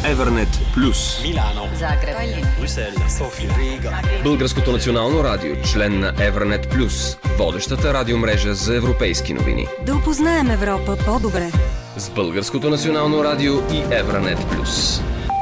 Евернет Плюс. Милано, Загреб, Брюксел, София, Рига. Българското национално радио, член на Евернет Плюс, водещата радиомрежа за европейски новини. Да опознаем Европа по-добре. С Българското национално радио и Евернет Плюс.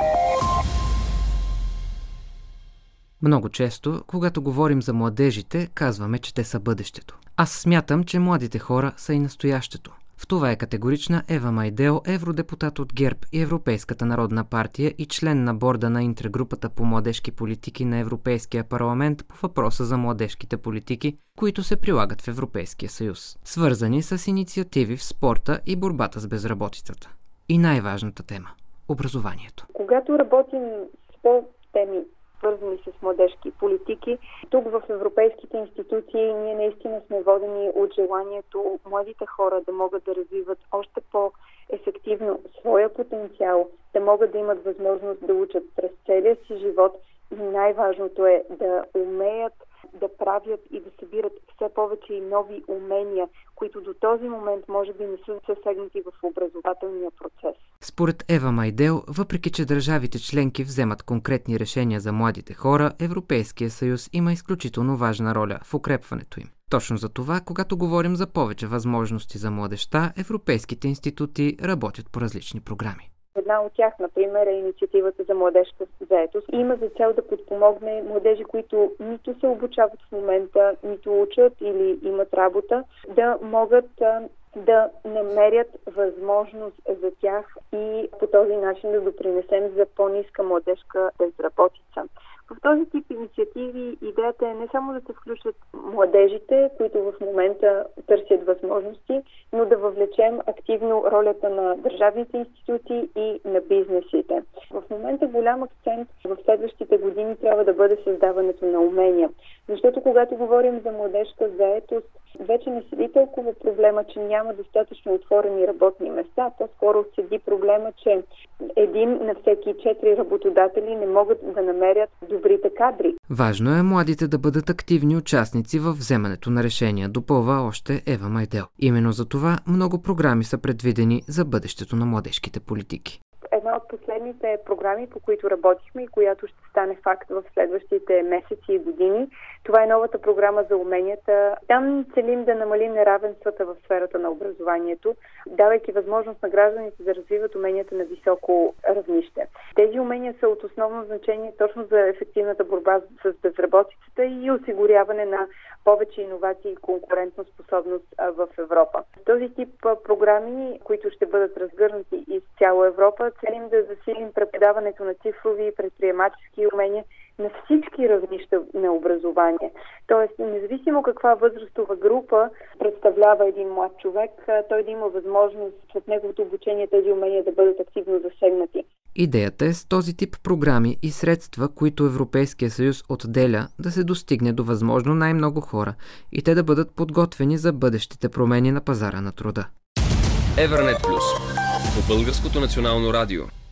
Много често, когато говорим за младежите, казваме, че те са бъдещето. Аз смятам, че младите хора са и настоящето. В това е категорична Ева Майдел, евродепутат от ГЕРБ и Европейската народна партия и член на борда на интергрупата по младежки политики на Европейския парламент по въпроса за младежките политики, които се прилагат в Европейския съюз, свързани с инициативи в спорта и борбата с безработицата. И най-важната тема – образованието. Когато работим по теми, свързани с младежки политики, тук в европейските институции ние наистина сме водени от желанието младите хора да могат да развиват още по-ефективно своя потенциал, да могат да имат възможност да учат през целия си живот и най-важното е да умеят да правят и да събират все повече и нови умения, които до този момент може би не са засегнати в образователния процес. Според Ева Майдел, въпреки че държавите членки вземат конкретни решения за младите хора, Европейския съюз има изключително важна роля в укрепването им. Точно за това, когато говорим за повече възможности за младежта, европейските институти работят по различни програми. Една от тях, например, е инициативата за младежка заетост. Има за цел да подпомогне младежи, които нито се обучават в момента, нито учат или имат работа, да могат да намерят възможност за тях и по този начин да допринесем за по-ниска младежка безработица. В този тип инициативи идеята е не само да се включат младежите, които в момента търсят възможности, но да въвлечем активно ролята на държавните институции и на бизнесите. В момента голям акцент в следващите години трябва да бъде създаването на умения. Защото когато говорим за младежка заетост, вече не седи толкова проблема, че няма достатъчно отворени работни места. По-скоро седи проблема, че един на всеки 4 работодатели не могат да намерят добрите кадри. Важно е младите да бъдат активни участници в вземането на решения, допълва още Ева Майдел. Именно за това много програми са предвидени за бъдещето на младежките политики. Една от последните програми, по които работихме и която ще стане факт в следващите месеци и години, това е новата програма за уменията. Там целим да намалим неравенствата в сферата на образованието, давайки възможност на гражданите да развиват уменията на високо равнище. Тези умения са от основно значение точно за ефективната борба с безработицата и осигуряване на повече иновации и конкурентна способност в Европа. Този тип програми, които ще бъдат разгърнати из цяла Европа, целим да засилим преподаването на цифрови и предприемачески умения на всички равнища на образование. Тоест, независимо каква възрастова група представлява един млад човек, той да има възможност от неговото обучение тези умения да бъдат активно засегнати. Идеята е с този тип програми и средства, които Европейския съюз отделя, да се достигне до възможно най-много хора и те да бъдат подготвени за бъдещите промени на пазара на труда. Евернет Плюс по Българското национално радио.